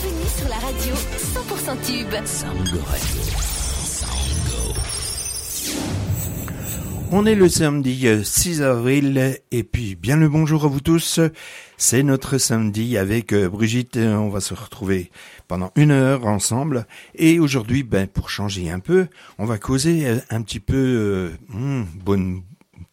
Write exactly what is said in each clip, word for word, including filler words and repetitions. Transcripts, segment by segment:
Bienvenue sur la radio cent pour cent tube. Soundgo Radio. Soundgo. On est le samedi six avril et puis bien le bonjour à vous tous. C'est notre samedi avec Brigitte. On va se retrouver pendant une heure ensemble. Et aujourd'hui, ben, pour changer un peu, on va causer un petit peu euh, hmm, bon,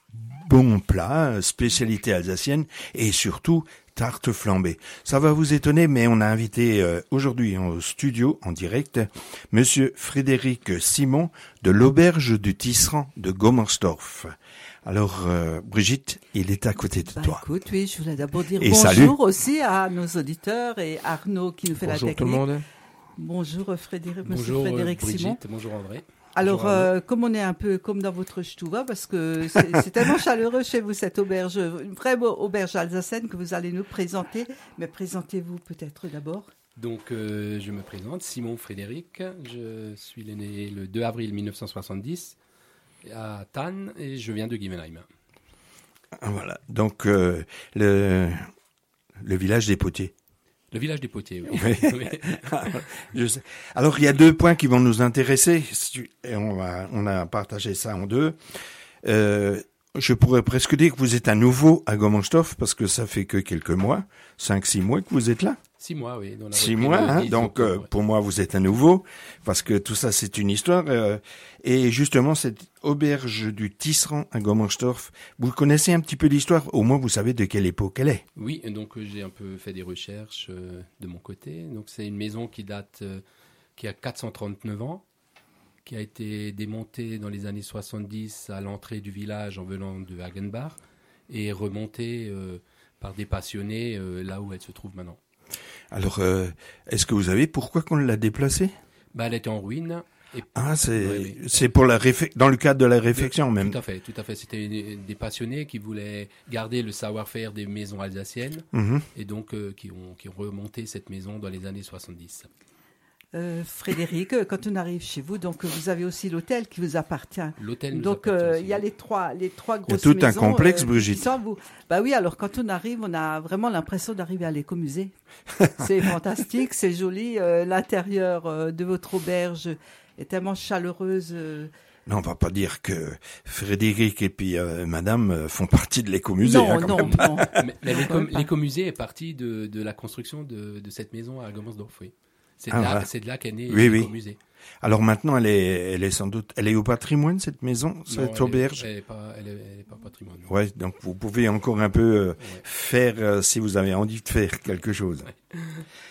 bon plat, spécialité alsacienne et surtout tarte flambée. Ça va vous étonner, mais on a invité euh, aujourd'hui au studio, en direct, Monsieur Frédéric Simon de l'Auberge du Tisserand de Gommersdorf. Alors, euh, Brigitte, il est à côté de bah, toi. Écoute, oui, je voulais d'abord dire et bonjour salut. aussi à nos auditeurs et Arnaud qui nous fait bonjour la technique. Bonjour tout le monde. Bonjour Frédéric, bonjour Monsieur Frédéric Brigitte, Simon. Bonjour André. Alors, bonjour euh, comme on est un peu comme dans votre Stouva, parce que c'est, c'est tellement chaleureux chez vous, cette auberge, une vraie auberge alsacienne que vous allez nous présenter. Mais présentez-vous peut-être d'abord. Donc, euh, je me présente, Simon Frédéric. Je suis né le deux avril mille neuf cent soixante-dix à Thann et je viens de Givenheim. Voilà, donc euh, le, le village des potiers. Le village des potiers, oui. oui. Je sais. Alors, il y a deux points qui vont nous intéresser, et on, va, on a partagé ça en deux. Euh, je pourrais presque dire que vous êtes à nouveau à Gommersdorf, parce que ça fait que quelques mois, cinq, six mois que vous êtes là. Six mois, oui. On a Six mois, hein, donc euh, pour moi, vous êtes à nouveau, parce que tout ça, c'est une histoire. Euh, et justement, cette auberge du Tisserand à Gommersdorf, vous connaissez un petit peu l'histoire, au moins vous savez de quelle époque elle est. Oui, donc euh, j'ai un peu fait des recherches euh, de mon côté. Donc c'est une maison qui date, euh, qui a quatre cent trente-neuf ans, qui a été démontée dans les années soixante-dix à l'entrée du village en venant de Hagenbach et remontée euh, par des passionnés euh, là où elle se trouve maintenant. Alors, euh, est-ce que vous savez pourquoi qu'on l'a déplacée ? Bah, elle était en ruine. Et... Ah, c'est, oui, oui. c'est pour la réfé... dans le cadre de la réflexion de, même. Tout à fait, tout à fait. C'était des, des passionnés qui voulaient garder le savoir-faire des maisons alsaciennes Mm-hmm. et donc euh, qui ont qui ont remonté cette maison dans les années soixante-dix. Euh, Frédéric, quand on arrive chez vous, donc vous avez aussi l'hôtel qui vous appartient. L'hôtel nous donc appartient euh, aussi. il y a les trois, les trois grosses Il y a tout maisons, un complexe, euh, Brigitte. qui sont à vous. Bah oui, alors quand on arrive, on a vraiment l'impression d'arriver à l'écomusée. C'est fantastique, c'est joli. Euh, l'intérieur euh, de votre auberge est tellement chaleureuse. Euh, Non, on va pas dire que Frédéric et puis euh, Madame euh, font partie de l'écomusée. non, hein, quand non, même. non. Mais, mais l'éco- l'écomusée est partie de, de la construction de, de cette maison à Gommersdorf, oui. C'est de, Ah, là, voilà. c'est de là qu'est né Oui, oui. l'écomusée. Alors maintenant, elle est, elle est sans doute, elle est au patrimoine cette maison, Non, cette elle auberge. est- Elle n'est pas, elle est, elle est pas patrimoine. non. Ouais, donc vous pouvez encore un peu euh, Ouais. faire euh, si vous avez envie de faire quelque chose. Ouais.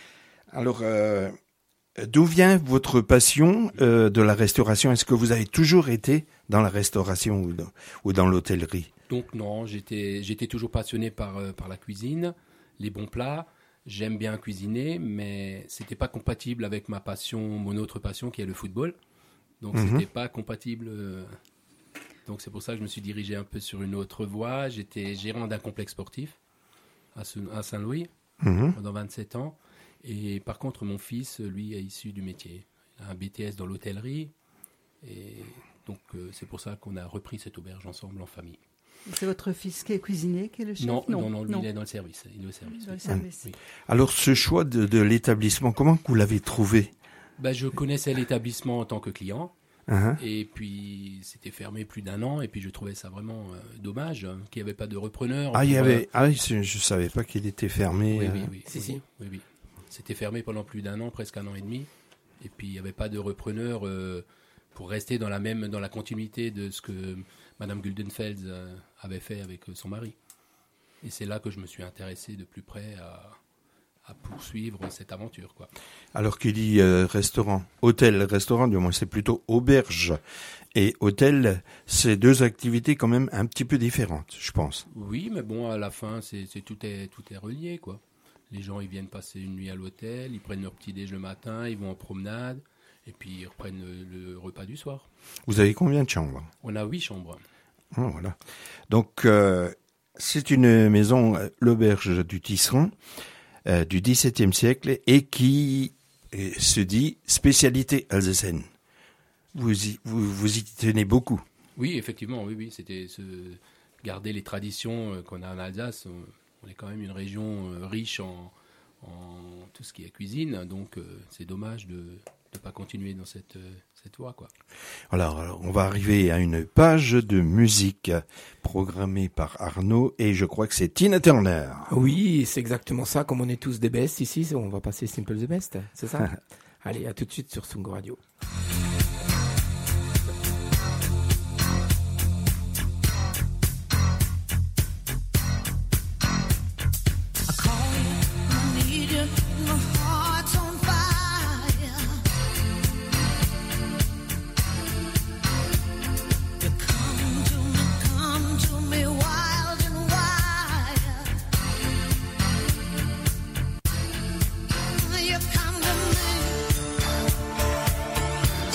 Alors, euh, d'où vient votre passion euh, de la restauration ? Est-ce que vous avez toujours été dans la restauration ou dans, ou dans l'hôtellerie ? Donc non, j'étais, j'étais toujours passionné par, euh, par la cuisine, les bons plats. J'aime bien cuisiner, mais c'était pas compatible avec ma passion, mon autre passion qui est le football. Donc Mhm. c'était pas compatible. euh, Donc c'est pour ça que je me suis dirigé un peu sur une autre voie. J'étais gérant d'un complexe sportif à Se- à Saint-Louis Mhm. pendant vingt-sept ans. Et par contre, mon fils, lui, est issu du métier. Il a un B T S dans l'hôtellerie. Et donc euh, c'est pour ça qu'on a repris cette auberge ensemble en famille. C'est votre fils qui est cuisinier, qui est le chef ? Non, non, non, lui, il est dans le service. Il est au service. Dans le oui. service. Oui. Alors, ce choix de, de l'établissement, comment vous l'avez trouvé ? Ben, je connaissais l'établissement en tant que client. Hein ? Et puis, c'était fermé plus d'un an. Et puis, je trouvais ça vraiment euh, dommage hein, qu'il n'y avait pas de repreneur. Ah, il y pour, avait, ah, oui, je je savais pas qu'il était fermé. euh, Oui, euh. oui, oui. Si, si. Oui, oui. C'était fermé pendant plus d'un an, presque un an et demi. Et puis, il n'y avait pas de repreneur euh, pour rester dans la même, dans la continuité de ce que Madame Guldenfeld euh, avait fait avec euh, son mari. Et c'est là que je me suis intéressé de plus près à, à poursuivre cette aventure, quoi. Alors qu'il dit euh, restaurant, hôtel, restaurant, du moins c'est plutôt auberge et hôtel, c'est deux activités quand même un petit peu différentes, je pense. Oui, mais bon, à la fin, c'est, c'est tout est tout est relié, quoi. Les gens, ils viennent passer une nuit à l'hôtel, ils prennent leur petit déj le matin, ils vont en promenade, et puis ils reprennent le, le repas du soir. Vous avez combien de chambres ? On a huit chambres. Ah, voilà. Donc euh, c'est une maison, euh, l'auberge du Tisserand, euh, du dix-septième siècle et qui euh, se dit spécialité alsacienne. Vous y, vous, vous y tenez beaucoup. Oui, effectivement, oui, oui, c'était ce, garder les traditions euh, qu'on a en Alsace. On, on est quand même une région euh, riche en, en tout ce qui est cuisine. Donc, euh, c'est dommage de ne pas continuer dans cette, euh, cette voie, quoi. Alors, alors, on va arriver à une page de musique programmée par Arnaud et je crois que c'est Tina Turner. Oui, c'est exactement ça. Comme on est tous des best ici, on va passer Simple the Best, c'est ça? Allez, à tout de suite sur Tsugi Radio. You come to me.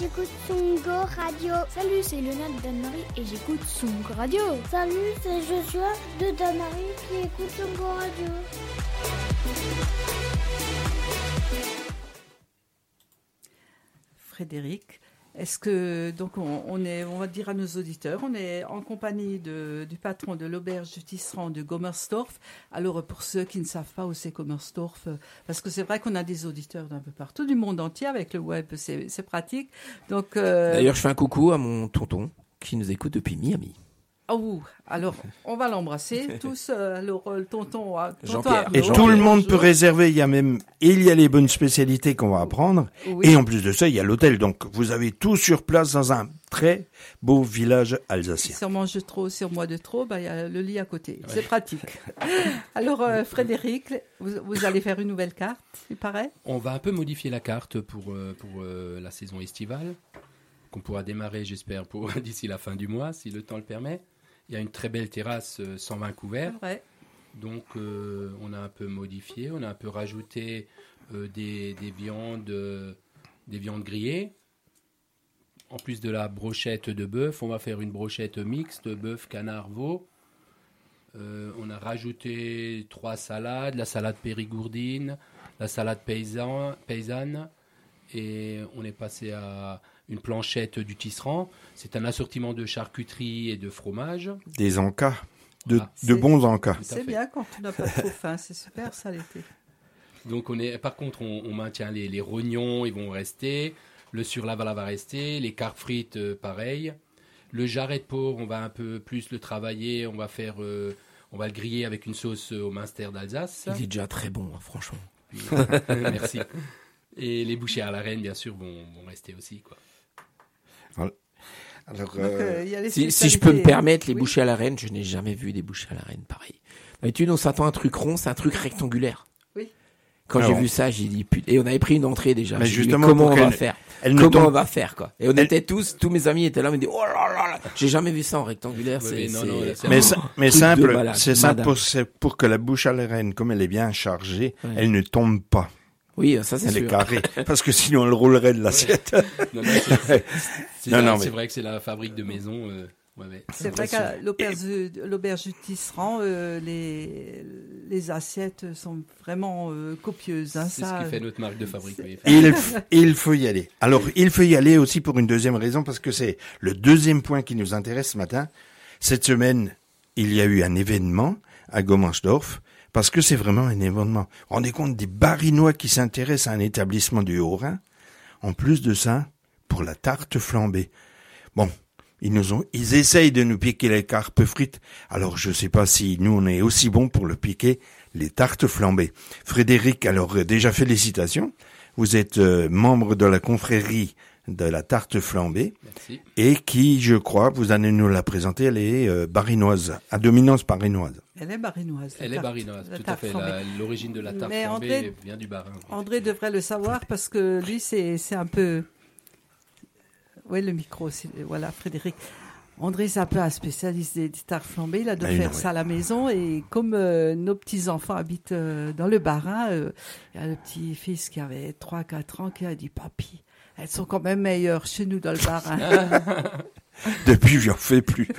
j'écoute Songo Radio. Salut, c'est Lionel de Danemarie et j'écoute Songo Radio. Salut, c'est Joshua de Danemarie qui écoute Songo Radio. Frédéric, est-ce que, donc on, on est, on va dire à nos auditeurs, on est en compagnie de, du patron de l'auberge du Tisserand de Gommersdorf. Alors pour ceux qui ne savent pas où c'est Gommersdorf, parce que c'est vrai qu'on a des auditeurs d'un peu partout, du monde entier avec le web, c'est, c'est pratique. Donc, euh... D'ailleurs, je fais un coucou à mon tonton qui nous écoute depuis Miami. Oh, alors on va l'embrasser tous. Euh, alors le tonton, tonton Jean-Pierre. Arnaud, Et Bonjour. tout le monde bonjour. peut réserver. Il y a même, il y a les bonnes spécialités qu'on va apprendre. Oui. Et en plus de ça, il y a l'hôtel. Donc, vous avez tout sur place dans un très beau village alsacien. Si on mange trop, si on boit de trop, bah, il y a le lit à côté. Ouais. C'est pratique. Alors, euh, Frédéric, vous, vous allez faire une nouvelle carte, il paraît ? On va un peu modifier la carte pour, euh, pour euh, la saison estivale, qu'on pourra démarrer, j'espère, pour d'ici la fin du mois, si le temps le permet. Il y a une très belle terrasse, euh, cent vingt couverts. Ouais. Donc, euh, on a un peu modifié, on a un peu rajouté euh, des, des, viandes, euh, des viandes grillées. En plus de la brochette de bœuf, on va faire une brochette mixte, bœuf, canard, veau. Euh, on a rajouté trois salades, la salade périgourdine, la salade paysan, paysanne. Et on est passé à une planchette du Tisserand. C'est un assortiment de charcuterie et de fromage. Des encas, de, Ah, de bons encas. C'est bien quand on n'a pas trop faim, c'est super ça l'été. Donc on est, par contre, on, on maintient les, les rognons, ils vont rester. Le surlavala va rester. Les carpes frites, euh, pareil. Le jarret de porc, on va un peu plus le travailler. On va faire, euh, on va le griller avec une sauce au Münster d'Alsace. Il est déjà très bon, hein, franchement. Puis, merci. Et les bouchées à la reine, bien sûr, vont, vont rester aussi, quoi. Voilà. Alors, Donc, euh, il y a les si, si je peux me permettre, les oui. bouchées à la reine, je n'ai jamais vu des bouchées à la reine pareil. D'habitude, on s'attend à un truc rond, c'est un truc rectangulaire. Oui. Quand Alors, j'ai vu ça, j'ai dit putain. Et on avait pris une entrée déjà. Mais J'ai dit, justement, comment pour on qu'elle- va faire elle ne Comment tombe- on va faire quoi Et on Elle- était tous, tous mes amis étaient là, ils me disaient oh là là là. J'ai jamais vu ça en rectangulaire. Ouais, c'est, mais non, c'est- non, là, c'est- Mais, Oh, ça- mais truc de simple, malade, c'est simple madame. pour, c'est pour que la bouche à la reine, comme elle est bien chargée, Ouais. elle ne tombe pas. Oui, ça c'est Elle est sûr. carrée. Parce que sinon, elle roulerait de l'assiette. Non, non, c'est, c'est, Non, la- non, c'est mais- vrai que c'est la fabrique de maison. Euh, ouais, ouais. C'est vrai qu'à l'auberge, l'auberge du Tisserand, euh, les, les assiettes sont vraiment euh, copieuses. Hein, C'est ça, ce qui fait notre marque de fabrique. Oui, Il, f- il faut y aller. Alors, il faut y aller aussi pour une deuxième raison, parce que c'est le deuxième point qui nous intéresse ce matin. Cette semaine, il y a eu un événement à Gommersdorf, parce que c'est vraiment un événement. Vous vous rendez compte des Barinois qui s'intéressent à un établissement du Haut-Rhin. En plus de ça, pour la tarte flambée. Bon, ils nous ont, ils essayent de nous piquer les carpes frites. Alors, je sais pas si nous, on est aussi bons pour le piquer, les tartes flambées. Frédéric, alors, euh, déjà félicitations. Vous êtes euh, membre de la confrérie de la tarte flambée Merci. et qui, je crois, vous allez nous la présenter, elle est euh, barinoise, à dominance barinoise. Elle est barinoise. la Elle est tarte- barinoise, la tout à tarte fait. flambée. La- l'origine de la tarte Mais flambée André- vient du Bas-Rhin. André devrait le savoir parce que lui, c'est, c'est un peu... Oui, le micro, c'est... voilà, Frédéric. André, c'est un peu un spécialiste des, des tartes flambées. Il a dû Mais faire non, ça à la maison. Et comme euh, nos petits-enfants habitent euh, dans le Bas-Rhin, euh, il y a le petit-fils qui avait trois quatre ans qui a dit « Papy, elles sont quand même meilleures chez nous dans le Bas-Rhin. » Depuis, j'en fais plus.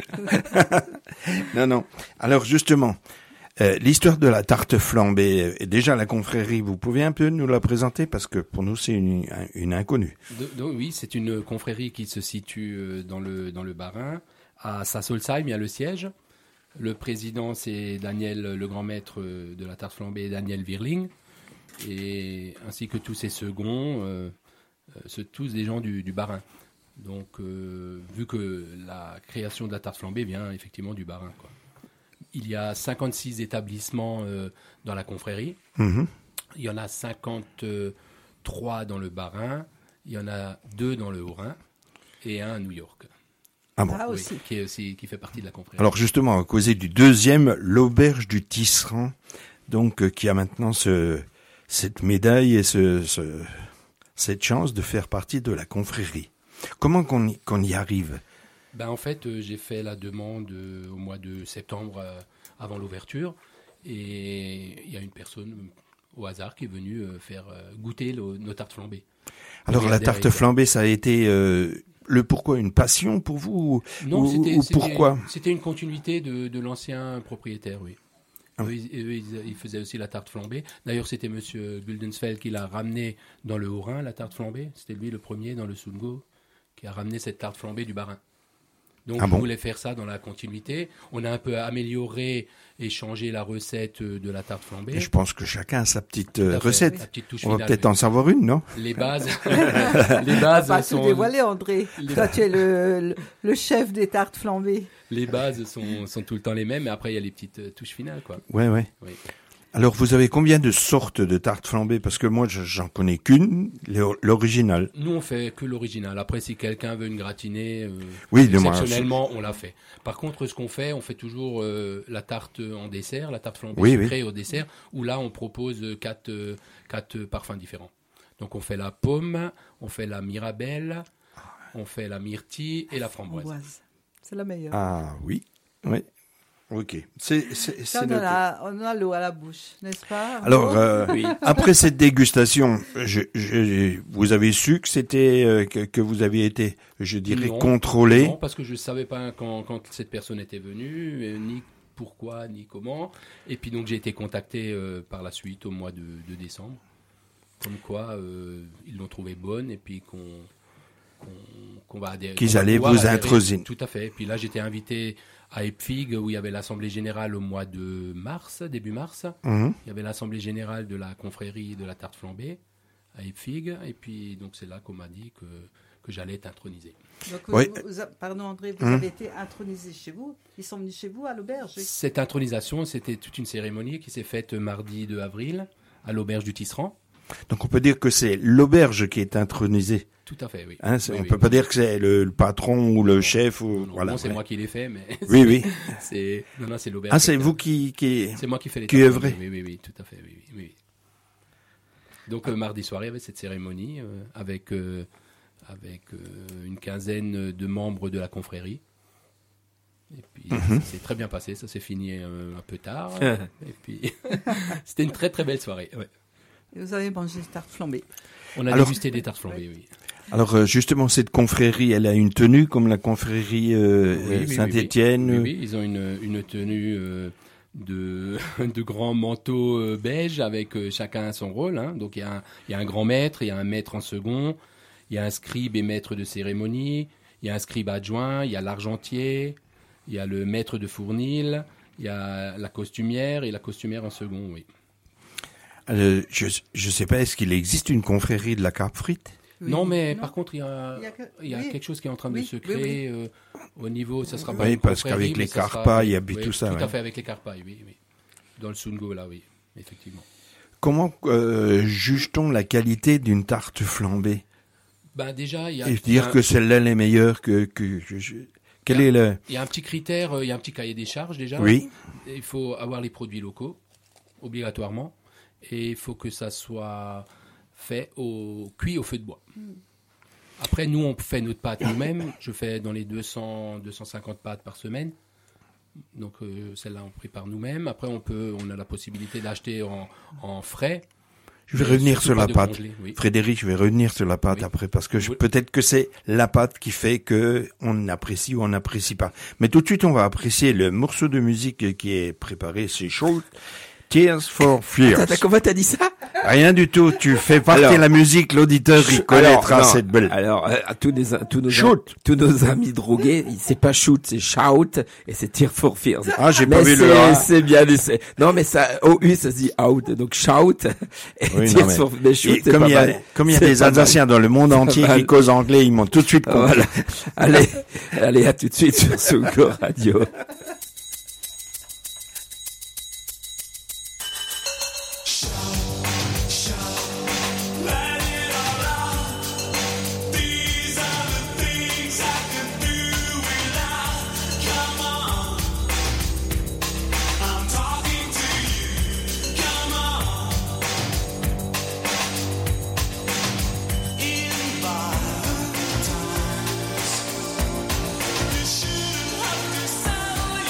non, non. Alors, justement, euh, l'histoire de la tarte flambée, euh, déjà la confrérie, vous pouvez un peu nous la présenter parce que pour nous, c'est une, une inconnue. De- donc, oui, c'est une confrérie qui se situe euh, dans le, dans le Bas-Rhin. À Sasolsheim, il y a le siège. Le président, c'est Daniel, le grand maître euh, de la tarte flambée, Daniel Wirling. Et, ainsi que tous ses seconds, euh, euh, c'est tous des gens du, du Bas-Rhin. Donc, euh, vu que la création de la tarte flambée vient effectivement du Bas-Rhin, quoi. Il y a cinquante-six établissements euh, dans la confrérie. Mhm. Il y en a cinquante-trois dans le Bas-Rhin. Il y en a deux dans le Haut-Rhin et un à New York. Ah bon. Ah, Oui, aussi. qui, est aussi, qui fait partie de la confrérie. Alors justement, à causer du deuxième, l'auberge du Tisserand, donc euh, qui a maintenant ce, cette médaille et ce, ce, cette chance de faire partie de la confrérie. Comment qu'on y, qu'on y arrive? Ben, en fait, euh, j'ai fait la demande euh, au mois de septembre euh, avant l'ouverture. Et il y a une personne, au hasard qui est venu euh, faire euh, goûter le, nos tartes flambées. Alors Donc, la il tarte adhère, flambée, ça a été euh, le pourquoi, une passion pour vous ou, Non, ou, c'était, ou c'était, pourquoi c'était une continuité de, de l'ancien propriétaire, oui. Ah. Eux, ils, eux, ils- ils faisaient aussi la tarte flambée. D'ailleurs, c'était Monsieur Guldensfeld qui l'a ramené dans le Haut-Rhin, la tarte flambée. C'était lui le premier dans le Sungo qui a ramené cette tarte flambée du Bas-Rhin. Donc, Ah on bon voulait faire ça dans la continuité. On a un peu amélioré et changé la recette de la tarte flambée. Et je pense que chacun a sa petite Tout à euh, fait, recette. la petite touche On va finale, peut-être oui. en savoir une, non Les bases, les bases Pas sont tout dévoiler, André. les- Toi, tu es le, le, le chef des tartes flambées. les bases sont, sont tout le temps les mêmes, mais après il y a les petites euh, touches finales, quoi. Ouais, ouais. Oui. Alors, vous avez combien de sortes de tartes flambées? Parce que moi, je- j'en connais qu'une, l'or- l'original. Nous, on fait que l'original. Après, si quelqu'un veut une gratinée, euh, Oui, de moi. exceptionnellement, on la fait. Par contre, ce qu'on fait, on fait toujours euh, la tarte en dessert, la tarte flambée Oui, sucrée au dessert, où là, on propose euh, quatre, euh, quatre euh, parfums différents. Donc, on fait la pomme, on fait la mirabelle, on fait la myrtille et la framboise. Framboise. C'est la meilleure. Ah oui, oui. Ok. C'est, c'est, Ça, c'est on, noté. a, on a l'eau à la bouche, n'est-ce pas? Alors, euh, après cette dégustation, je, je, vous avez su que c'était euh, que, que vous aviez été, je dirais, Non. contrôlé. Non, parce que je ne savais pas quand, quand cette personne était venue, euh, ni pourquoi, ni comment. Et puis donc j'ai été contacté euh, par la suite au mois de, de décembre, comme quoi euh, ils l'ont trouvée bonne et puis qu'on qu'on, qu'on va adhérer. Qu'ils qu'on va allaient pouvoir vous adhérer. introduire. Tout à fait. Et puis là j'étais invité à Epfig où il y avait l'assemblée générale au mois de mars, début mars. Mhm. Il y avait l'assemblée générale de la confrérie de la tarte flambée à Epfig. Et puis donc c'est là qu'on m'a dit que, que j'allais être intronisé. Donc, vous, Oui. vous a- pardon, André, vous Hum. avez été intronisé chez vous. Ils sont venus chez vous à l'auberge. Cette intronisation, c'était toute une cérémonie qui s'est faite mardi deux avril à l'auberge du Tisserand. Donc on peut dire que c'est l'auberge qui est intronisée. Tout à fait, oui. Hein, c'est- Oui, on oui. peut pas dire que c'est le, le patron ou le chef ou Non, non, voilà. bon, c'est ouais. moi qui l'ai fait, mais Oui, oui. c'est non, non, c'est l'auberge. Ah, c'est qui- vous qui qui. C'est moi qui fais les qui tartes. œuvrez. Oui, oui, oui, tout à fait, oui, oui, oui. Donc euh, mardi soir, il y avait cette cérémonie euh, avec euh, avec euh, une quinzaine de membres de la confrérie. Et puis Mhm. ça s'est très bien passé, ça s'est fini euh, un peu tard. Et puis c'était une très très belle soirée. Ouais. Et vous avez mangé des tartes flambées. On a Alors- dégusté des tartes flambées, oui. Alors euh, justement, cette confrérie, elle a une tenue comme la confrérie euh, Oui, oui, oui, Saint-Étienne. Oui, oui, ils ont une, une tenue euh, de, de grands manteaux euh, beige avec euh, chacun son rôle. Hein. Donc il y, a un- il y a un grand maître, il y a un maître en second, il y a un scribe et maître de cérémonie, il y a un scribe adjoint, il y a l'argentier, il y a le maître de fournil, il y a la costumière et la costumière en second, oui. Euh, je je sais pas, est-ce qu'il existe une confrérie de la carpe frite? Oui. Non, mais Non. par contre, il y a, Il y a que- il y a oui. quelque chose qui est en train de Oui, se oui, créer euh, au niveau, ça sera pas Oui, une parce confrérie, qu'avec mais les ça sera- carpas, il y a oui, tout ça, Tout ouais. à fait, avec les carpas, oui, oui. Dans le Sungo, là, oui, effectivement. Comment euh, juge-t-on la qualité d'une tarte flambée? Ben déjà, il y a, Et il y a dire un- que celle-là elle est meilleure que que je- je- quel est le il y a un petit critère, euh, il y a un petit cahier des charges déjà. Oui. Il faut avoir les produits locaux, obligatoirement, et il faut que ça soit fait au cuit au feu de bois. Après, nous, on fait notre pâte nous-mêmes. Je fais dans les deux cents, deux cent cinquante pâtes par semaine. Donc, euh, celle-là, on prépare nous-mêmes. Après, on peut, on a la possibilité d'acheter en, en frais. Je vais Mais revenir surtout sur pas la de pâte. congelé, oui. Frédéric, je vais revenir sur la pâte Oui. après parce que je- Oui. peut-être que c'est la pâte qui fait que on apprécie ou on n'apprécie pas. Mais tout de suite, on va apprécier le morceau de musique qui est préparé. C'est chaud. Tears for Fears. Attends, comment t'as dit ça? Rien du tout. Tu fais partie Alors- de la musique. L'auditeur, il connaîtra Alors, non, cette belle. Alors, euh, à tous, les, tous, nos, Shoot. tous nos amis drogués, c'est pas shoot, c'est shout, et c'est tear for fears. Ah, j'ai pas Mais vu le c'est, A. c'est bien, c'est- non, mais ça, O U, ça se dit out, donc shout, et Oui, non, tears mais- for, mais shoot, Et c'est comme pas il y a, mal. comme il y a C'est des pas mal. Alsaciens dans le monde entier mal. qui causent anglais, ils m'ont tout de suite compris. Voilà. Allez, allez, à tout de suite sur Sungo Radio. You shouldn't have to sell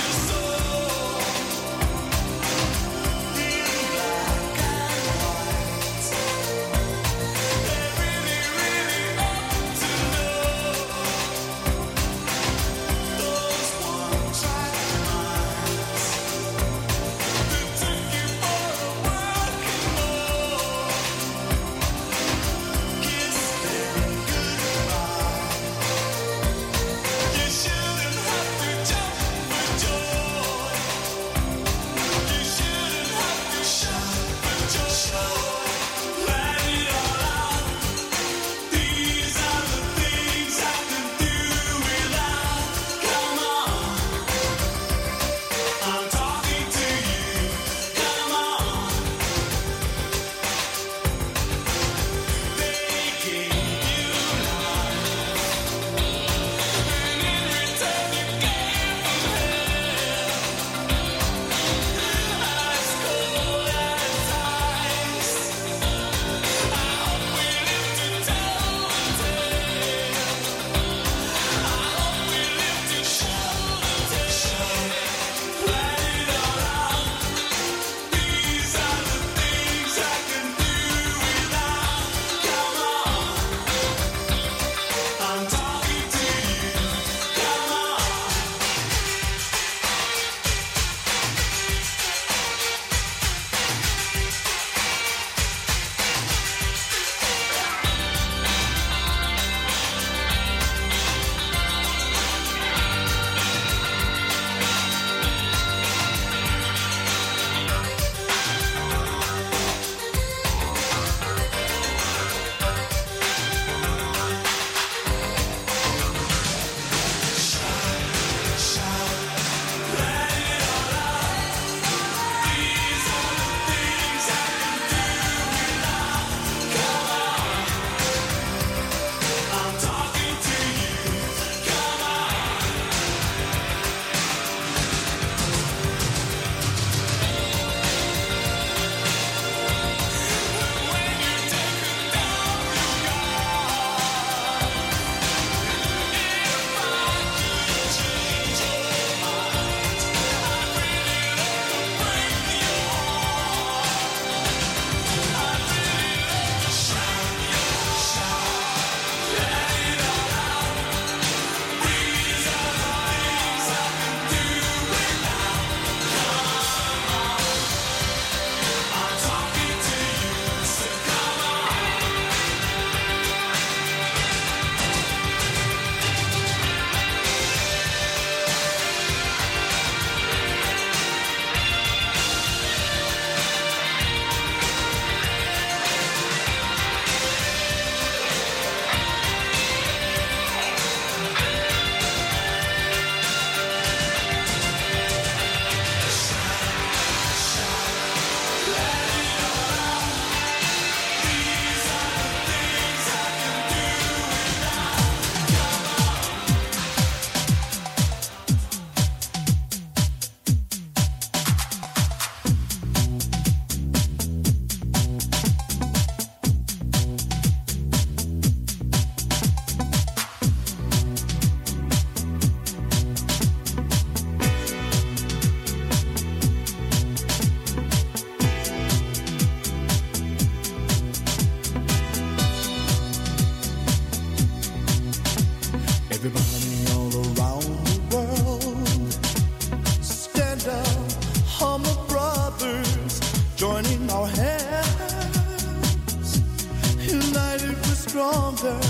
Everybody all around the world, stand up, humble brothers, joining our hands, united we're stronger,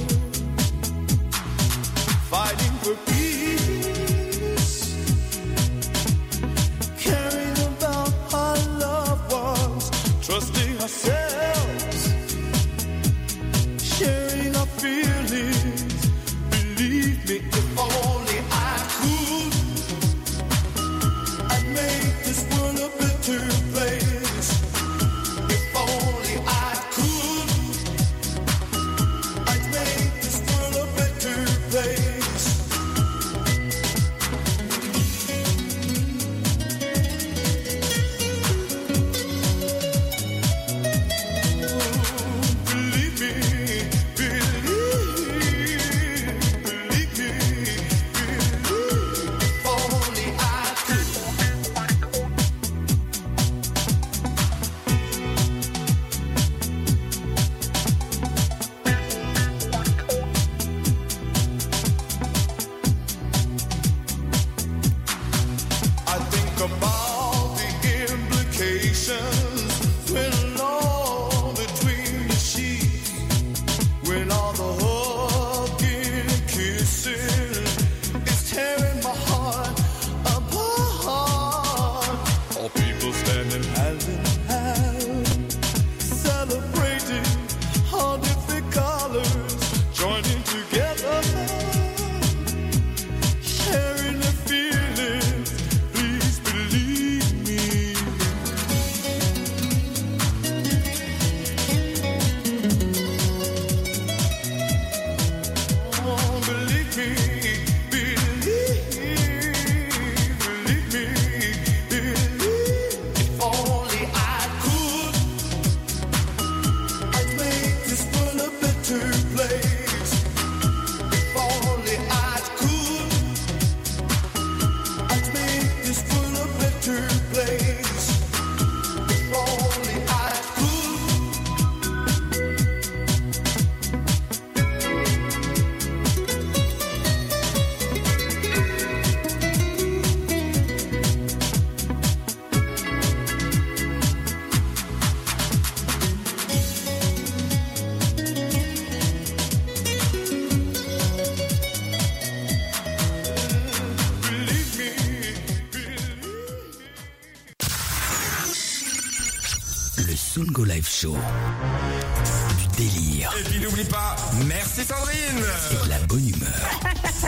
fighting for peace, caring about our loved ones, trusting ourselves, sharing our feelings. Believe me, if only I could, I'd make this world a better place. If only I could, I'd make this world a better place. Believe me, believe, believe me, believe. If only I could. I think about the implications when alone between the sheets, when all the hugging and kissing is tearing my heart apart. All people standing hand in hand, celebrating all different colors, joining together, sharing their feelings. Please believe me. Oh, believe me, believe, believe me, believe. If only I could, I'd make this world a better place. If only I could, I'd make this world a better place. If only I could. Believe me, believe. Le Sungo Live Show. Du délire Et puis n'oublie pas, merci Sandrine. et de la bonne humeur.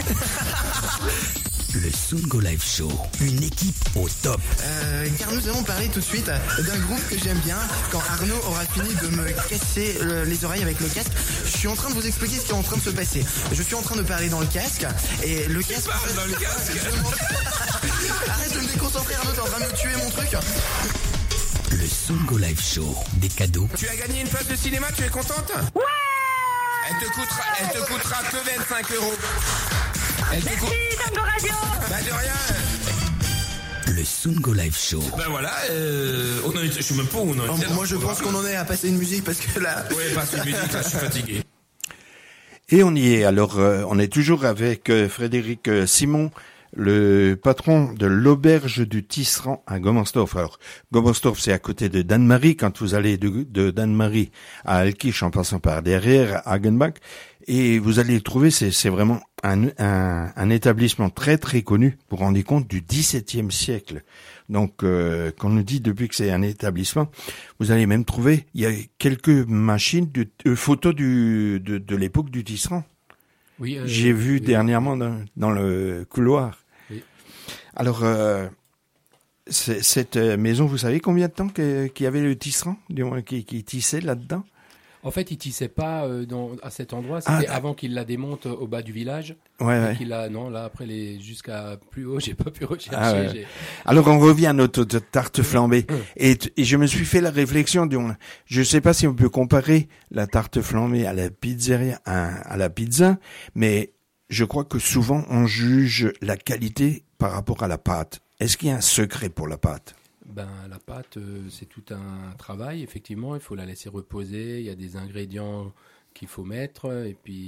Le Sungo Live Show. Une équipe au top. Euh, car nous allons parler tout de suite d'un groupe que j'aime bien. Quand Arnaud aura fini de me casser euh, les oreilles avec le casque, je suis en train de vous expliquer ce qui est en train de se passer. Je suis en train de parler dans le casque et le casque. Parle dans le casque. Arrête de me déconcentrer, Arnaud, t'es en train de me tuer mon truc. Le Sungo Live Show. Des cadeaux. Tu as gagné une place de cinéma, tu es contente? Ouais. Elle te coûtera, elle te coûtera que vingt-cinq euros. Elle te coûte. Merci, Tango Radio. Bah de rien. Le Sungo Live Show. Ben voilà, euh, on en est, je sais même pas où on en est. Oh, moi je pense qu'on en est à passer une musique parce que là. Ouais, passe une musique, là, je suis fatigué. Et on y est. Alors, euh, on est toujours avec euh, Frédéric euh, Simon, le patron de l'auberge du Tisserand à Gommersdorf. Alors, Gommersdorf, c'est à côté de Dannemarie. Quand vous allez de, de Dannemarie à Alkirch en passant par derrière, à Hagenbach, et vous allez le trouver, c'est, c'est vraiment un, un, un établissement très très connu, vous vous rendez compte, du dix-septième siècle. Donc, euh, quand on nous dit depuis que c'est un établissement, vous allez même trouver, il y a quelques machines de euh, photos du, de, de l'époque du Tisserand. Oui, euh, J'ai vu oui, dernièrement dans, dans le couloir. Oui. Alors, euh, c'est, cette maison, vous savez combien de temps que, qu'il y avait le tisserand, qui, qui tissait là-dedans? En fait, il tissait pas euh, dans, à cet endroit. C'était ah, avant qu'il la démonte au bas du village. Ouais, ouais. Qu'il a, non, là après les jusqu'à plus haut, j'ai pas pu rechercher. Ah, ouais. j'ai... Alors on revient à notre tarte flambée et, et je me suis fait la réflexion. De, je sais pas si on peut comparer la tarte flambée à la pizzeria, à, à la pizza, mais je crois que souvent on juge la qualité par rapport à la pâte. Est-ce qu'il y a un secret pour la pâte? Ben, la pâte, euh, c'est tout un travail, effectivement. Il faut la laisser reposer. Il y a des ingrédients qu'il faut mettre. Et puis,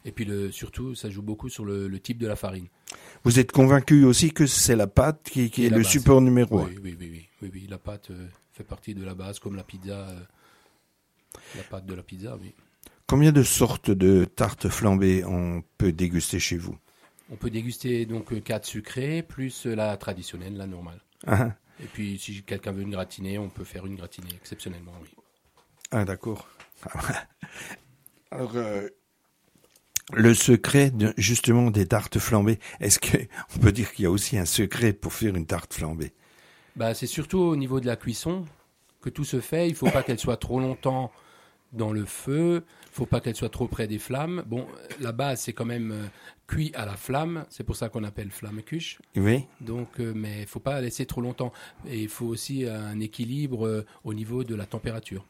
Et puis le, surtout, ça joue beaucoup sur le, le type de la farine. Vous êtes convaincu aussi que c'est la pâte qui, qui est le base. Support numéro un. Oui, oui, oui, oui, oui, oui. La pâte euh, fait partie de la base, comme la pizza, euh, la pâte de la pizza, oui. Combien de sortes de tartes flambées on peut déguster chez vous? On peut déguster donc quatre sucrées, plus la traditionnelle, la normale. Ah. Et puis, si quelqu'un veut une gratinée, on peut faire une gratinée, exceptionnellement, oui. Ah, d'accord. Alors, euh, le secret, de, justement, des tartes flambées, est-ce qu'on peut dire qu'il y a aussi un secret pour faire une tarte flambée? Bah, c'est surtout au niveau de la cuisson que tout se fait. Il ne faut pas qu'elle soit trop longtemps dans le feu. Il ne faut pas qu'elle soit trop près des flammes. Bon, la base, c'est quand même euh, cuit à la flamme. C'est pour ça qu'on appelle flamme-cuche. Oui. Donc, euh, mais il ne faut pas laisser trop longtemps. Et il faut aussi un équilibre euh, au niveau de la température.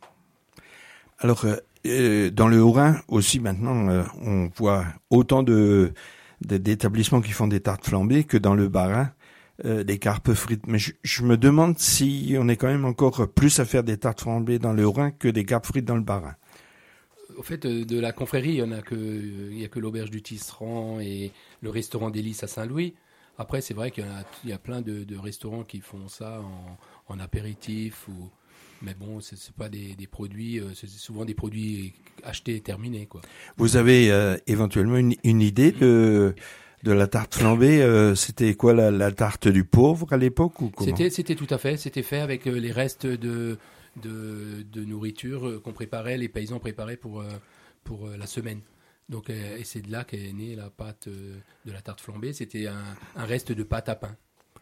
Alors, euh, euh, dans le Haut-Rhin aussi, maintenant, euh, on voit autant de, de, d'établissements qui font des tartes flambées que dans le Bas-Rhin, euh, des carpes frites. Mais je, je me demande si on est quand même encore plus à faire des tartes flambées dans le Haut-Rhin que des carpes frites dans le Bas-Rhin. Au fait, de la confrérie, il n'y a que, il y a que l'auberge du Tisserand et le restaurant d'Hélice à Saint-Louis. Après, c'est vrai qu'il y a, il y a plein de, de restaurants qui font ça en, en apéritif ou... Mais bon, ce n'est pas des, des produits, euh, c'est souvent des produits achetés et terminés, quoi. Vous avez euh, éventuellement une, une idée de, de la tarte flambée euh, c'était quoi, la, la tarte du pauvre à l'époque ou comment? C'était, c'était tout à fait, c'était fait avec euh, les restes de, de, de nourriture euh, qu'on préparait, les paysans préparaient pour, euh, pour euh, la semaine. Donc, euh, et c'est de là qu'est née la pâte euh, de la tarte flambée, c'était un, un reste de pâte à pain.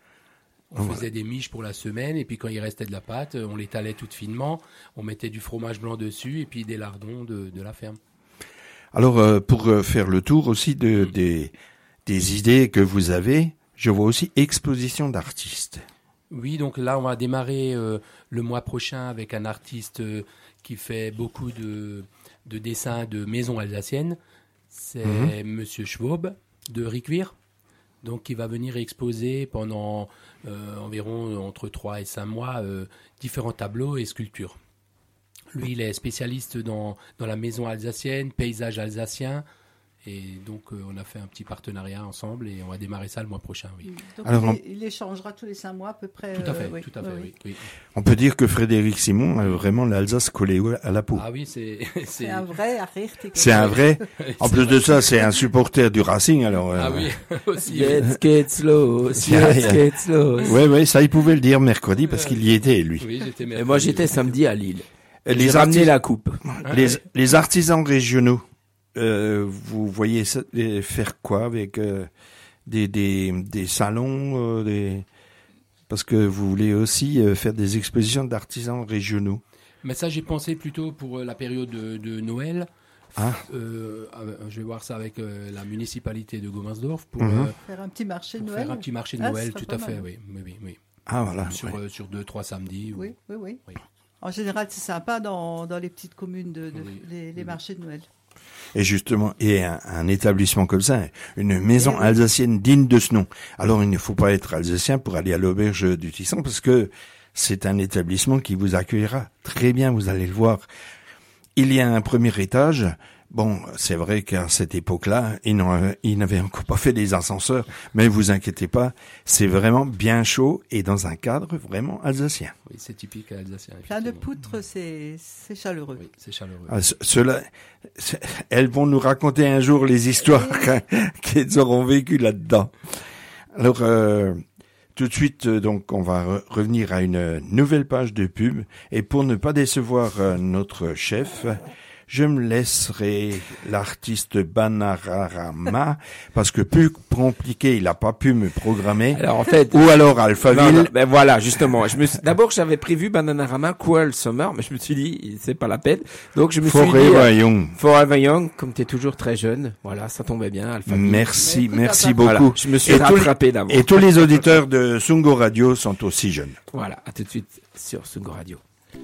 On ouais. faisait des miches pour la semaine, et puis quand il restait de la pâte, on l'étalait toute finement, on mettait du fromage blanc dessus, et puis des lardons de, de la ferme. Alors, euh, pour euh, faire le tour aussi de, mmh. des, des idées que vous avez, je vois aussi exposition d'artistes. Oui, donc là, on va démarrer euh, le mois prochain avec un artiste euh, qui fait beaucoup de, de dessins de maisons alsaciennes. C'est mmh. Monsieur Schwab de Riquewihr. Donc, qui va venir exposer pendant euh, environ entre trois et cinq mois euh, différents tableaux et sculptures. Lui, il est spécialiste dans, dans la maison alsacienne, paysage alsacien. Et donc, euh, on a fait un petit partenariat ensemble et on va démarrer ça le mois prochain, oui. Donc, Alors, il, on... il échangera tous les cinq mois à peu près. Tout à fait, euh, oui. tout à fait, oui. oui. oui. On peut dire que Frédéric Simon a vraiment l'Alsace collée à la peau. Ah oui, c'est... C'est, c'est un vrai arrière. C'est un vrai. En plus de ça, c'est un supporter du Racing, alors. Ah euh... oui, aussi. Let's get slow, let's get slow. Oui, oui, ça, il pouvait le dire mercredi parce qu'il y était, lui. Oui, j'étais mercredi. Et moi, j'étais samedi à Lille. Les J'ai ramené la coupe. Les, les artisans régionaux. Euh, vous voyez ça, faire quoi avec euh, des, des, des salons euh, des... Parce que vous voulez aussi euh, faire des expositions d'artisans régionaux. Mais ça, j'ai pensé plutôt pour la période de, de Noël. Ah. Euh, je vais voir ça avec euh, la municipalité de Gommersdorf pour mm-hmm. euh, faire un petit marché de pour Noël. Faire un petit marché de ah, Noël, tout à fait, oui, oui, oui, oui. Ah voilà. Sur, ouais. euh, sur deux, trois samedis. Oui, ou... oui, oui, oui. En général, c'est sympa dans, dans les petites communes de, de oui. les, les oui. marchés de Noël. Et justement, et un, un établissement comme ça, une maison oui. alsacienne digne de ce nom. Alors, il ne faut pas être alsacien pour aller à l'auberge du Tisserand parce que c'est un établissement qui vous accueillera très bien, vous allez le voir. Il y a un premier étage. Bon, c'est vrai qu'à cette époque-là, ils, ils n'avaient encore pas fait des ascenseurs, mais vous inquiétez pas, c'est vraiment bien chaud et dans un cadre vraiment alsacien. Oui, c'est typique alsacien. Plein de poutres, c'est, c'est chaleureux. Oui, c'est chaleureux. Ah, ce, cela, elles vont nous raconter un jour les histoires qu'elles auront vécues là-dedans. Alors, euh, tout de suite, donc, on va re- revenir à une nouvelle page de pub et pour ne pas décevoir euh, notre chef, je me laisserai l'artiste Bananarama parce que plus compliqué, il a pas pu me programmer. Alors en fait, ou alors Alphaville. Non, non, ben voilà, justement. Je me suis... D'abord, j'avais prévu Bananarama, Cruel Summer, mais je me suis dit, c'est pas la peine. Donc je me Forever suis dit, euh, Young. Forever Young, comme t'es toujours très jeune. Voilà, ça tombait bien, Alphaville. Merci, écoute, merci attends. beaucoup. Voilà, je me suis et rattrapé tous, d'abord. Et tous les auditeurs de Sungo Radio sont aussi jeunes. Voilà, à tout de suite sur Sungo Radio.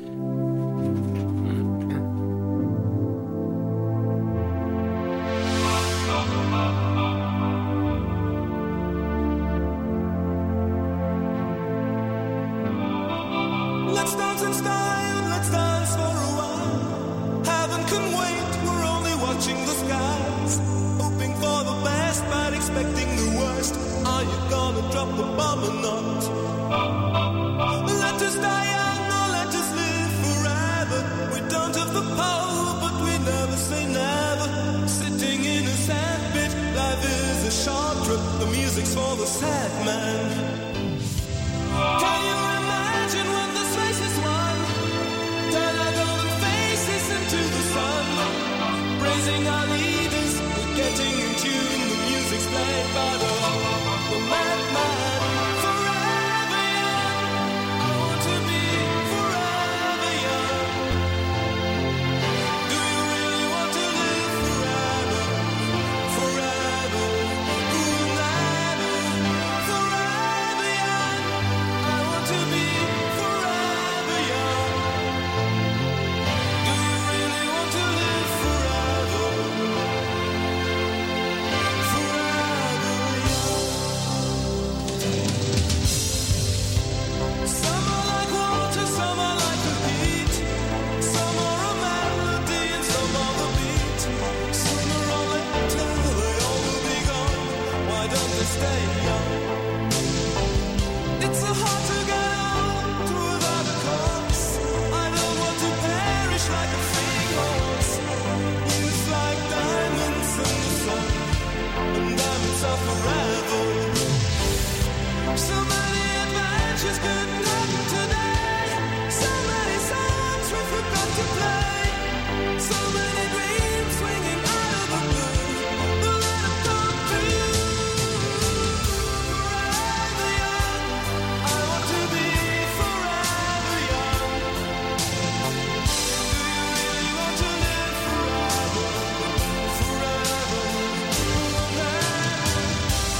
Let's dance in style, let's dance for a while. Heaven can wait, we're only watching the skies. the bomber not. Let us die young or let us live forever. We don't have the power, but we never say never. Sitting in a sandpit, life is a short trip. The music's for the sad man. Can you imagine when this race is won? Turn our golden faces into the sun. Praising our leaders, we're getting in tune. The music's played by the, the madman. Forever young, I want to be forever young. Do you really want to live forever? Forever, forever, forever young. I want to be forever young. Do you really want to live forever? Forever young. Some are like water, some are like the heat. Some are a melody and some are the beat. Sooner or later they all will be gone. Why don't they stay young? It's so hard to get old without a cause. I don't want to perish like a fleeing horse. Wings like diamonds in the sun, and diamonds are forever. So many adventures couldn't happen today. So many songs we forgot to play. So many dreams swinging out of the blue. But let them come true. Forever young, I want to be forever young. Do you really want to live forever? Forever, forever,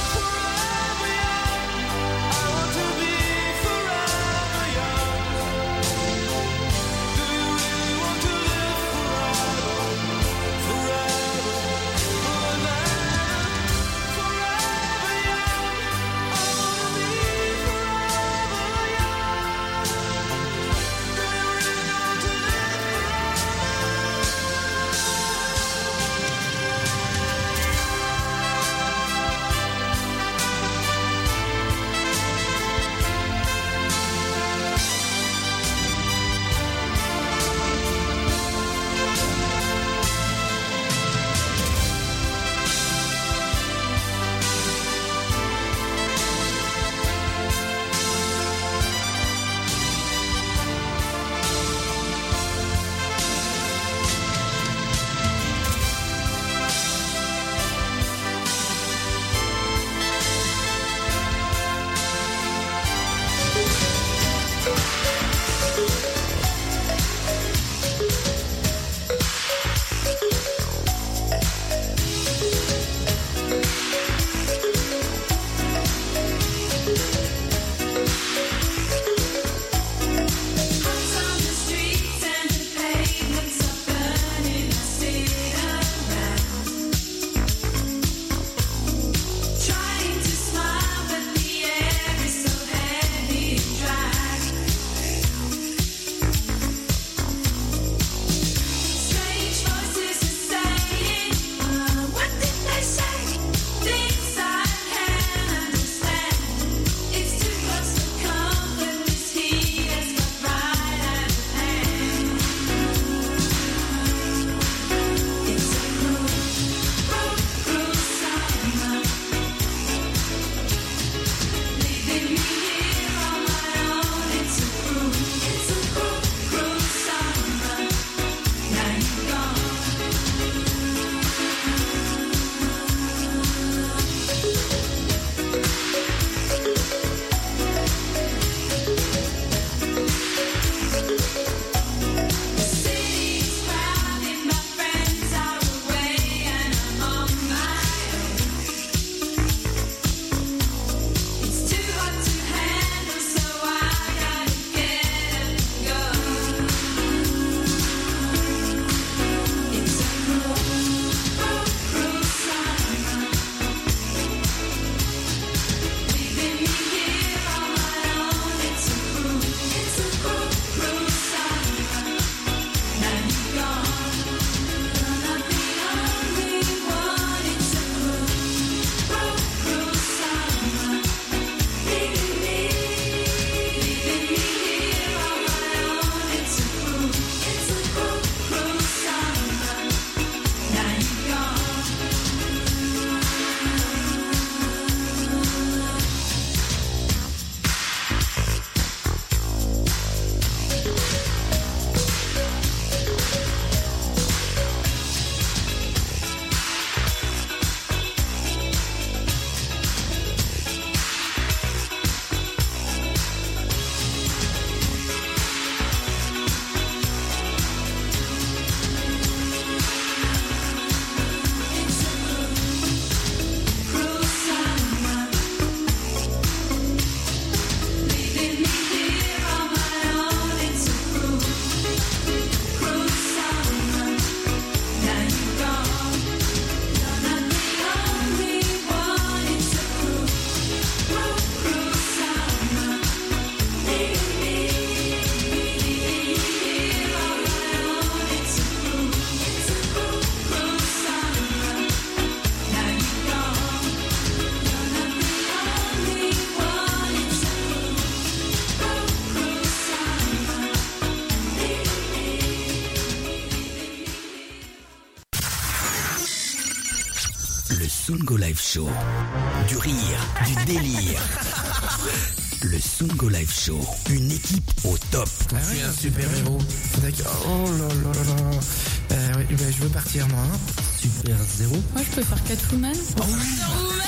Live Show. Du rire, du délire. Le Sungo Live Show. Une équipe au top. Ah ouais, je suis un super héros. D'accord. Oh là là là là. Euh, ouais, bah, je veux partir moi. Hein. Super zéro. Moi je peux faire Catwoman. Oh, oui.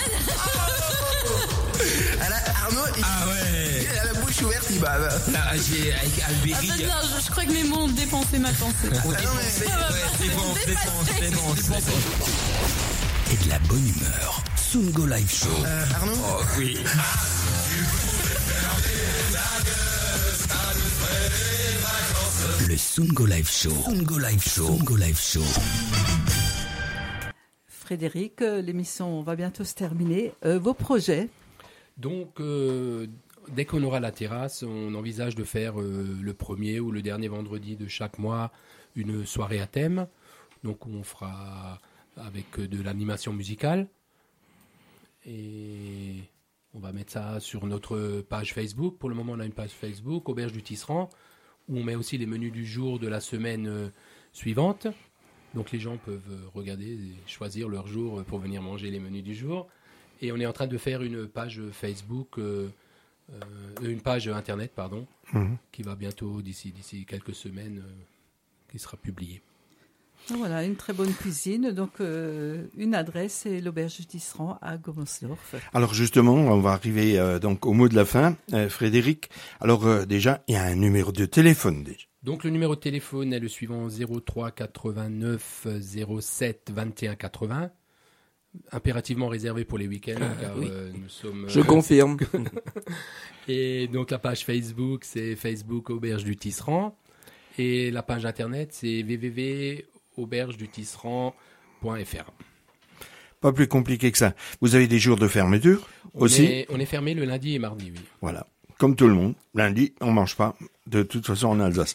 Alors, Arnaud, il, ah ouais. il a la bouche ouverte, il bave. Là, j'ai avec Albéry. En fait, non, je, je crois que mes mots ont dépensé ma pensée. On dépensait, ouais, dépense, dépense, dépense, dépense. Et de la bonne humeur. Sungo Live Show. Euh, Arnaud Oh oui. Le Sungo Live Show. Sungo Live Show. Sungo Live Show. Frédéric, l'émission va bientôt se terminer. Euh, vos projets? Donc, euh, dès qu'on aura la terrasse, on envisage de faire euh, le premier ou le dernier vendredi de chaque mois une soirée à thème. Donc, on fera avec de l'animation musicale. Et on va mettre ça sur notre page Facebook. Pour le moment, on a une page Facebook, Auberge du Tisserand, où on met aussi les menus du jour de la semaine euh, suivante. Donc, les gens peuvent regarder et choisir leur jour pour venir manger les menus du jour. Et on est en train de faire une page Facebook, euh, euh, une page Internet, pardon, mmh. qui va bientôt, d'ici, d'ici quelques semaines, euh, qui sera publiée. Voilà, une très bonne cuisine. Donc, euh, une adresse, c'est l'Auberge du Tisserand à Gommersdorf. Alors, justement, on va arriver euh, donc au mot de la fin. Euh, Frédéric, alors euh, déjà, il y a un numéro de téléphone déjà. Donc, le numéro de téléphone est le suivant, zéro trois quatre-vingt-neuf zéro sept vingt et un quatre-vingts. Impérativement réservé pour les week-ends, car oui. euh, nous sommes... Je euh, confirme. Et donc, la page Facebook, c'est Facebook Auberge du Tisserand. Et la page Internet, c'est w w w point auberge du tisserand point f r. Pas plus compliqué que ça. Vous avez des jours de fermeture on aussi est, On est fermé le lundi et mardi, oui. Voilà. Comme tout le monde. Lundi, on mange pas. De toute façon, en Alsace.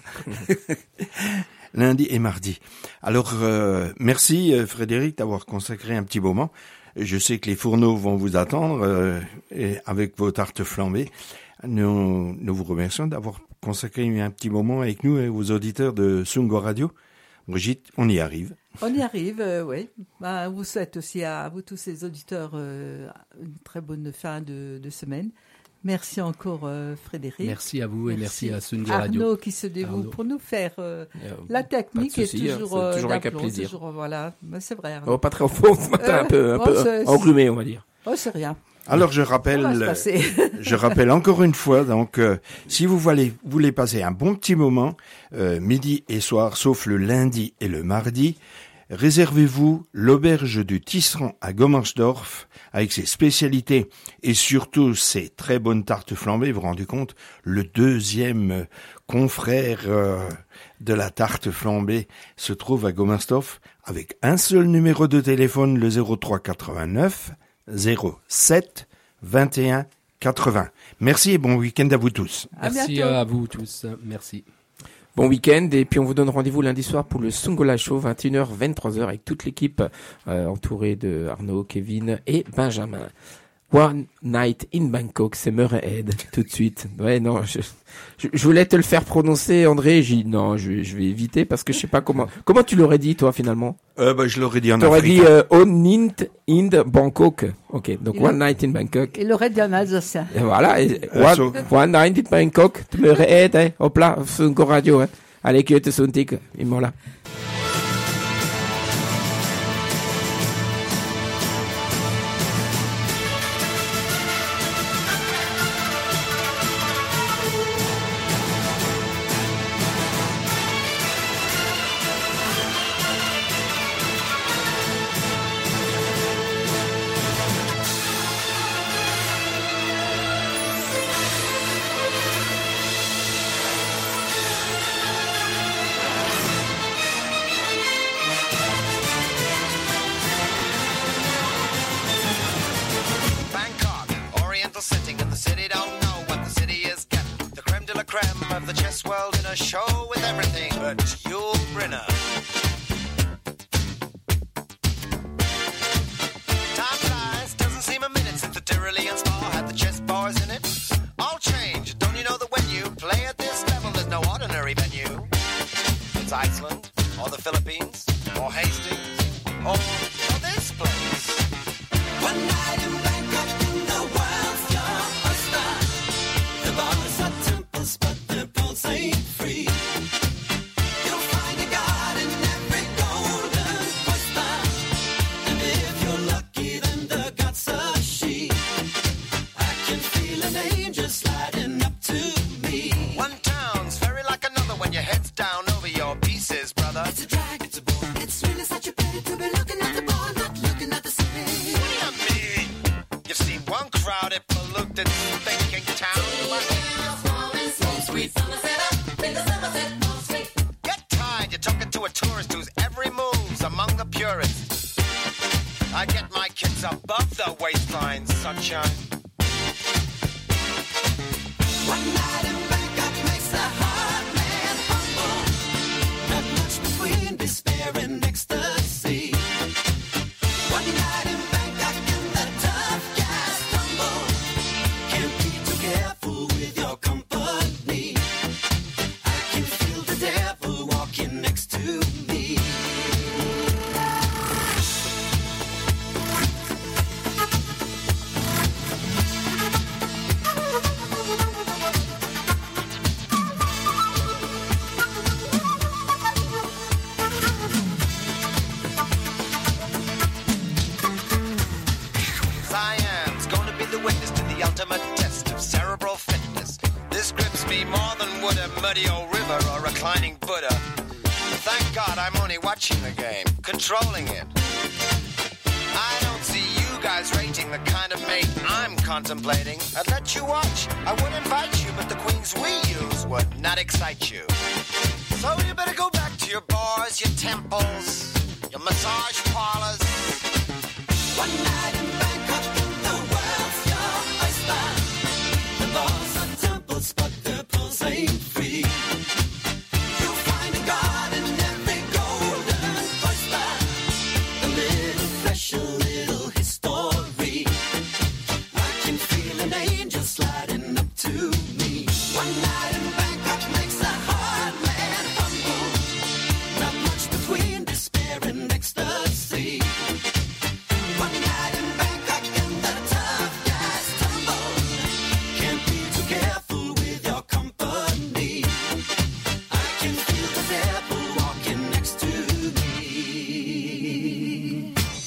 Lundi et mardi. Alors, euh, merci euh, Frédéric d'avoir consacré un petit moment. Je sais que les fourneaux vont vous attendre euh, et avec vos tartes flambées. Nous, nous vous remercions d'avoir consacré un petit moment avec nous et aux auditeurs de Sungo Radio. Brigitte, on y arrive. On y arrive, euh, oui. Bah, on vous souhaite aussi à vous tous les auditeurs euh, une très bonne fin de, de semaine. Merci encore euh, Frédéric. Merci à vous et merci, merci à Sungo Radio. Arnaud qui se dévoue Arnaud. pour nous faire euh, la technique est toujours, hein, c'est toujours euh, un cas plaisir. Toujours, voilà, mais c'est vrai. Oh, pas très au fond ce matin, euh, un peu, un oh, peu c'est, enrhumé, on va dire. Oh, c'est rien. Alors je rappelle, je rappelle encore une fois, donc euh, si vous voulez, voulez passer un bon petit moment, euh, midi et soir, sauf le lundi et le mardi, réservez-vous l'Auberge du Tisserand à Gommersdorf avec ses spécialités et surtout ses très bonnes tartes flambées. Vous vous rendez compte, le deuxième confrère euh, de la tarte flambée se trouve à Gommersdorf avec un seul numéro de téléphone, le zéro trois quatre-vingt-neuf zéro sept vingt et un quatre-vingts. Merci et bon week-end à vous tous. À Merci bientôt. à vous tous. Merci. Bon week-end et puis on vous donne rendez-vous lundi soir pour le Sungo Live Show, vingt et une heures, vingt-trois heures avec toute l'équipe euh, entourée de Arnaud, Kevin et Benjamin. One Night in Bangkok, c'est Murrayhead, tout de suite. Ouais, non, je, je, je voulais te le faire prononcer, André. J'ai dit non, je, je vais éviter parce que je sais pas comment. Comment tu l'aurais dit, toi, finalement? Euh, bah, je l'aurais dit en T'aurais africain. dit euh, One Night in Bangkok. Ok, donc Il One a... Night in Bangkok. Il aurait dit en alsacien. Et voilà, et Euh, one, so. one Night in Bangkok, Murrayhead, hein. Hop là, Sungo Radio, hein. Allez, que te suntik, ils m'ont là. Of the chess world in a show with everything but Yul Brynner. Time flies, doesn't seem a minute since the Tyrolean Spa had the chess bars in it. All change, don't you know that when you play at this level, there's no ordinary venue? It's Iceland, or the Philippines, or Hastings, or, or this place. When polluted, thinking town. Get tired, you're talking to a tourist whose every move's among the purists. I get my kids above the waistline, sunshine. One night in Bangkok makes a hard man humble. Not much between despair and ecstasy. One night in Bangkok and the tough guys stumble. Can't be too careful with your company. I can feel the devil walking next to me. Siam's gonna be the witness to the ultimate test of cerebral fitness. This grips me more than would a muddy old river or reclining Buddha. Thank God I'm only watching the game, controlling it. I don't see you guys rating the kind of mate I'm contemplating. I'd let you watch, I would invite you, but the queens we use would not excite you. So you better go back to your bars, your temples, your massage parlors. One night in Bangkok.